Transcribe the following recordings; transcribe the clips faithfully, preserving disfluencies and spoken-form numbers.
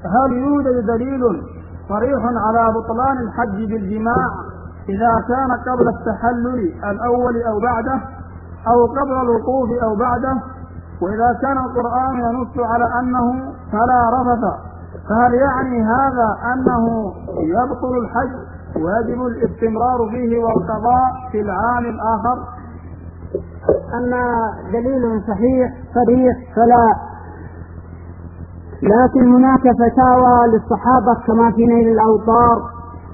هل يوجد دليل صريح على بطلان الحج بالجماع إذا كان قبل التحلل الأول أو بعده، أو قبل الوقوف أو بعده؟ وإذا كان القرآن ينص على أنه فلا رفث، فهل يعني هذا أنه يبطل الحج ويجب الاستمرار فيه والقضاء في العام الآخر؟ أما دليل صحيح صريح فلا، لكن هناك فتاوى للصحابة كما في نيل الأوطار.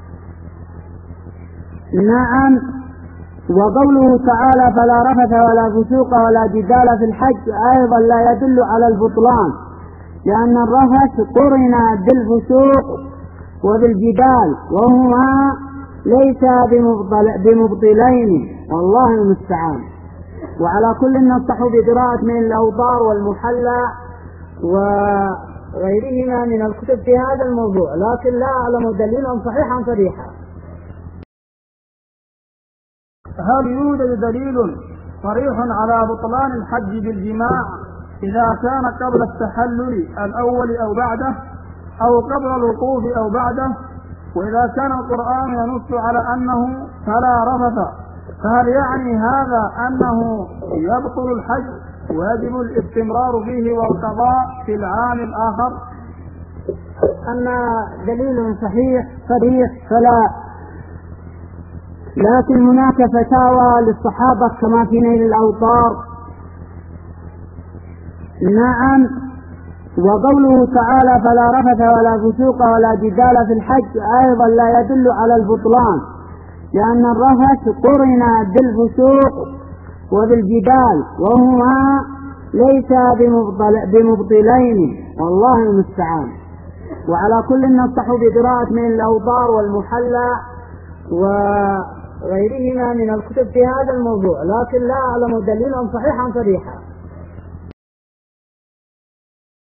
نعم، وقوله تعالى فلا رفث ولا فسوق ولا جدال في الحج أيضا لا يدل على البطلان، لأن الرفث قرن بالفسوق وبالجدال وهما ليس بمبطلين، والله المستعان. وعلى كل ننصح بقراءة من الأوطار والمحلى وغيرهما من الكتب في هذا الموضوع، لكن لا أعلم دليلا صحيحا صريحا. هل يوجد دليل صريح على بطلان الحج بالجماع إذا كان قبل التحلل الأول أو بعده، أو قبل الوقوف أو بعده؟ وإذا كان القرآن ينص على أنه فلا رفث، فهل يعني هذا أنه يبطل الحج ويجب الاستمرار فيه والقضاء في العام الآخر؟ أما دليل صحيح صريح فلا، لكن هناك فتاوى للصحابة كما في نيل الأوطار. نعم، وقوله تعالى فلا رفث ولا فسوق ولا جدال في الحج أيضا لا يدل على البطلان، لأن الرفث قرن بالفسوق وبالجدال وهما ليس بمبطلين، والله المستعان. وعلى كل ننصح بقراءة من الأوطار والمحلى وغيرهما من الكتب في هذا الموضوع، لكن لا أعلم دليلا صحيحا صريحا.